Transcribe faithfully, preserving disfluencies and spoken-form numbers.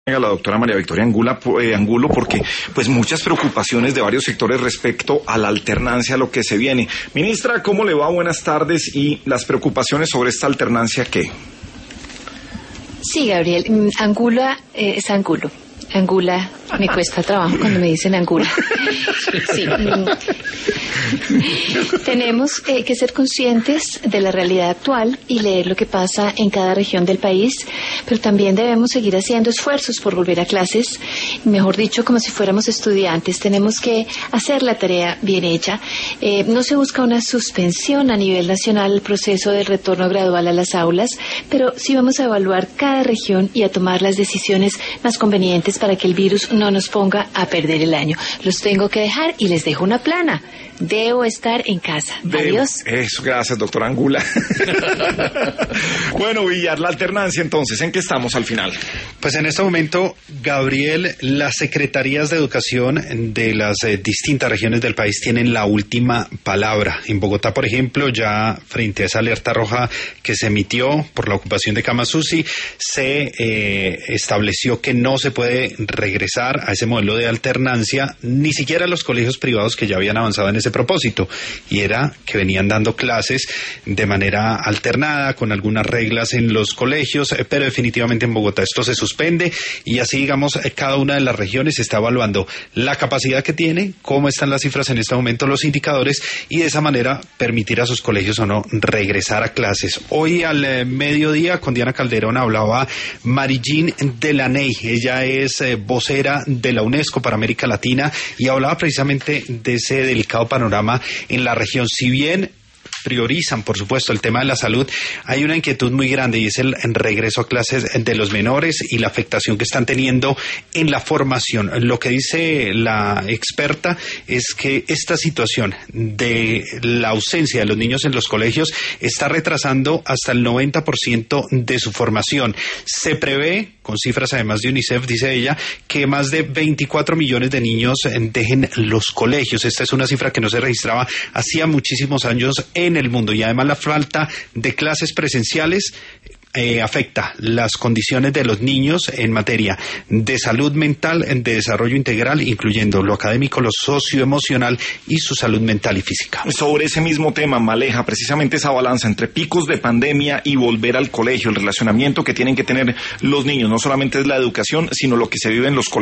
A la doctora María Victoria Angula, eh, Angulo, porque pues muchas preocupaciones de varios sectores respecto a la alternancia, a lo que se viene. Ministra, ¿cómo le va? Buenas tardes. Y las preocupaciones sobre esta alternancia, ¿qué? Sí, Gabriel, Angula eh, es Angulo. Angula, me cuesta trabajo cuando me dicen Angula. Sí. Tenemos eh, que ser conscientes de la realidad actual y leer lo que pasa en cada región del país, pero también debemos seguir haciendo esfuerzos por volver a clases, mejor dicho, como si fuéramos estudiantes. Tenemos que hacer la tarea bien hecha. Eh, no se busca una suspensión a nivel nacional del proceso del retorno gradual a las aulas, pero sí vamos a evaluar cada región y a tomar las decisiones más convenientes para que el virus no nos ponga a perder el año. Los tengo que dejar y les dejo una plana. Debo estar en casa. Debo. Adiós. Eso, gracias, doctora Angula. Bueno, Villar, la alternancia entonces, ¿en qué estamos al final? Pues en este momento, Gabriel, las secretarías de educación de las eh, distintas regiones del país tienen la última palabra. En Bogotá, por ejemplo, ya frente a esa alerta roja que se emitió por la ocupación de Camasusi, se eh, estableció que no se puede regresar a ese modelo de alternancia, ni siquiera los colegios privados que ya habían avanzado en ese propósito, y era que venían dando clases de manera alternada, con algunas reglas en los colegios, pero definitivamente en Bogotá esto se suspende, y así, digamos, cada una de las regiones está evaluando la capacidad que tiene, cómo están las cifras en este momento, los indicadores, y de esa manera permitir a sus colegios o no regresar a clases. Hoy al eh, mediodía con Diana Calderón hablaba Marie-Jeanne Delaney. Ella es eh, vocera de la UNESCO para América Latina y hablaba precisamente de ese delicado panorama en la región. Si bien priorizan, por supuesto, el tema de la salud, hay una inquietud muy grande y es el regreso a clases de los menores y la afectación que están teniendo en la formación. Lo que dice la experta es que esta situación de la ausencia de los niños en los colegios está retrasando hasta el noventa por ciento de su formación. Se prevé, con cifras además de UNICEF, dice ella, que más de veinticuatro millones de niños dejen los colegios. Esta es una cifra que no se registraba hacía muchísimos años en el mundo, y además la falta de clases presenciales eh, afecta las condiciones de los niños en materia de salud mental, de desarrollo integral, incluyendo lo académico, lo socioemocional y su salud mental y física. Sobre ese mismo tema, Maleja, precisamente esa balanza entre picos de pandemia y volver al colegio, el relacionamiento que tienen que tener los niños, no solamente es la educación, sino lo que se vive en los colegios.